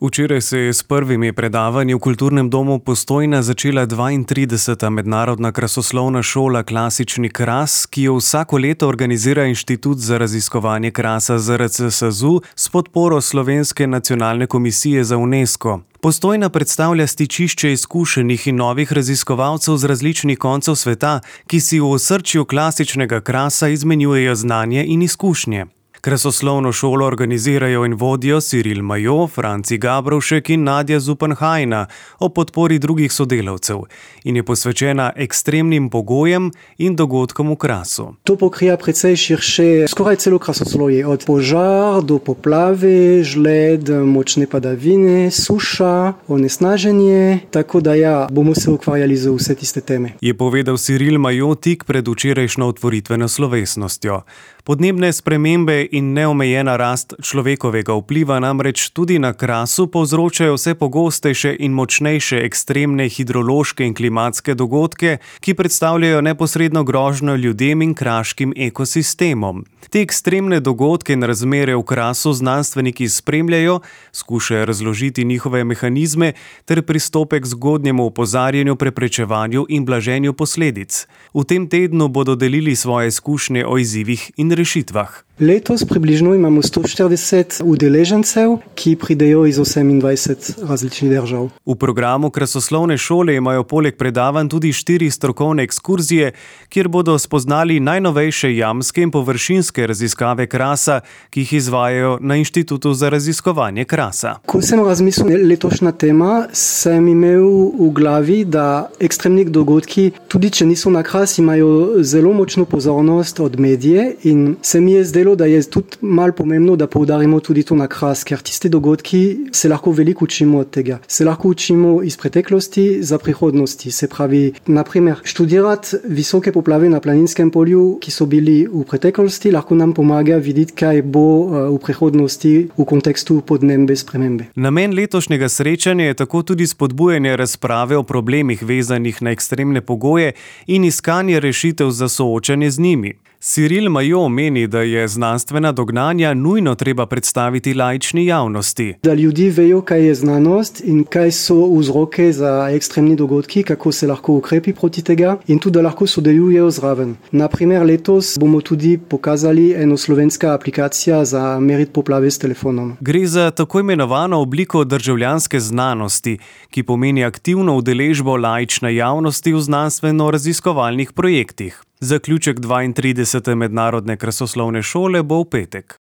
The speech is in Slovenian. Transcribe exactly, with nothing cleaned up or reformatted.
Včeraj se je s prvimi predavanji v Kulturnem domu Postojna začela dvaintrideseta mednarodna krasoslovna šola Klasični kras, ki jo vsako leto organizira Inštitut za raziskovanje krasa Z R C S Z U s podporo Slovenske nacionalne komisije za UNESCO. Postojna predstavlja stičišče izkušenih in novih raziskovalcev z različnih koncev sveta, ki si v osrčju klasičnega krasa izmenjujejo znanje in izkušnje. Krasoslovno šolo organizirajo in vodijo Ciril Majo, Franci Gabrovšek in Nadja Zupanhajna ob podpori drugih sodelavcev in je posvečena ekstremnim pogojem in dogodkom v krasu. To pokrija precej širše skoraj celo krasoslovje, od požar do poplave, žled, močne padavine, suša, onesnaženje, tako da ja, bomo se ukvarjali z vse tiste teme. Je povedal Ciril Majo tik pred včerajšnjo otvoritveno slovesnostjo. Podnebne spremembe in neomejena rast človekovega vpliva namreč tudi na krasu povzročajo vse pogostejše in močnejše ekstremne hidrološke in klimatske dogodke, ki predstavljajo neposredno grožnjo ljudem in kraškim ekosistemom. Te ekstremne dogodke in razmere v krasu znanstveniki spremljajo, skušajo razložiti njihove mehanizme ter pristope k zgodnjemu opozarjanju, preprečevanju in blaženju posledic. V tem tednu bodo delili svoje izkušnje o izzivih in rešitvah. Letos približno imamo sto štirideset udeležencev, ki pridejo iz osemindvajset različnih držav. V programu krasoslovne šole imajo poleg predavanj tudi štiri strokovne ekskurzije, kjer bodo spoznali najnovejše jamske in površinske raziskave krasa, ki jih izvajajo na Inštitutu za raziskovanje krasa. Ko sem razmislil letošnja tema, sem imel v glavi, da ekstremni dogodki, tudi če niso na kras, imajo zelo močno pozornost od medije in se mi je zdelo, da je tudi malo pomembno, da poudarimo tudi to na kras, ker tiste dogodki se lahko veliko učimo od tega. Se lahko učimo iz preteklosti za prihodnosti. Se pravi, naprimer, študirati visoke poplave na Planinskem polju, ki so bili v preteklosti, lahko nam pomaga videti, kaj bo v prihodnosti v kontekstu podnebne spremembe. Namen letošnjega srečanja je tako tudi spodbujanje razprave o problemih vezanih na ekstremne pogoje in iskanje rešitev za soočanje z njimi. Ciril Majo meni, da je znanstvena dognanja nujno treba predstaviti laični javnosti. Da ljudje vejo, kaj je znanost in kaj so vzroke za ekstremni dogodki, kako se lahko ukrepi proti tega in tudi, da lahko sodelujejo zraven. Naprimer, letos bomo tudi pokazali eno slovenska aplikacija za meriti poplave s telefonom. Gre za tako imenovano obliko državljanske znanosti, ki pomeni aktivno udeležbo laične javnosti v znanstveno-raziskovalnih projektih. Zaključek dvaintridesete mednarodne krasoslovne šole bo v petek.